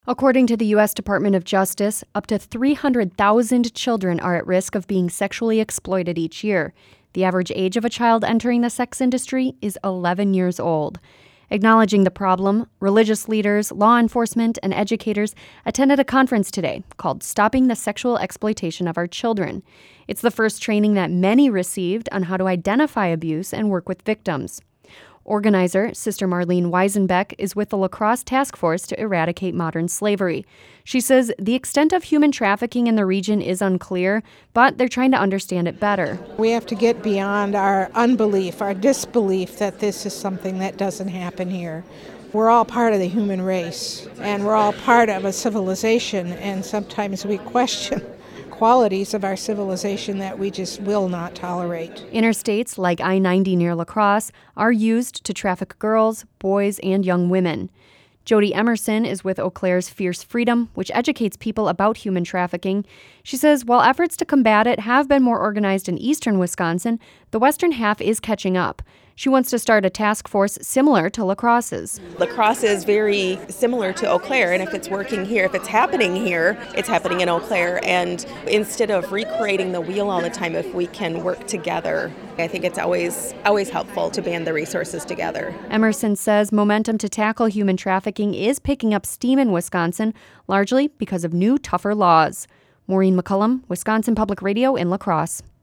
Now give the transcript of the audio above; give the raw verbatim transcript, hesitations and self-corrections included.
According to the U S Department of Justice, up to three hundred thousand children are at risk of being sexually exploited each year. The average age of a child entering the sex industry is eleven years old. Acknowledging the problem, religious leaders, law enforcement, and educators attended a conference today called Stopping the Sexual Exploitation of Our Children. It's the first training that many received on how to identify abuse and work with victims. Organizer Sister Marlene Weisenbeck is with the La Crosse Task Force to eradicate modern slavery. She says the extent of human trafficking in the region is unclear, but they're trying to understand it better. We have to get beyond our unbelief, our disbelief that this is something that doesn't happen here. We're all part of the human race, and we're all part of a civilization, and sometimes we question qualities of our civilization that we just will not tolerate. Interstates like I ninety near La Crosse are used to traffic girls, boys, and young women. Jody Emerson is with Eau Claire's Fierce Freedom, which educates people about human trafficking. She says while efforts to combat it have been more organized in eastern Wisconsin, the western half is catching up. She wants to start a task force similar to La Crosse's. La Crosse is very similar to Eau Claire, and if it's working here, if it's happening here, it's happening in Eau Claire. And instead of recreating the wheel all the time, if we can work together, I think it's always always helpful to band the resources together. Emerson says momentum to tackle human trafficking is picking up steam in Wisconsin, largely because of new, tougher laws. Maureen McCullum, Wisconsin Public Radio in La Crosse.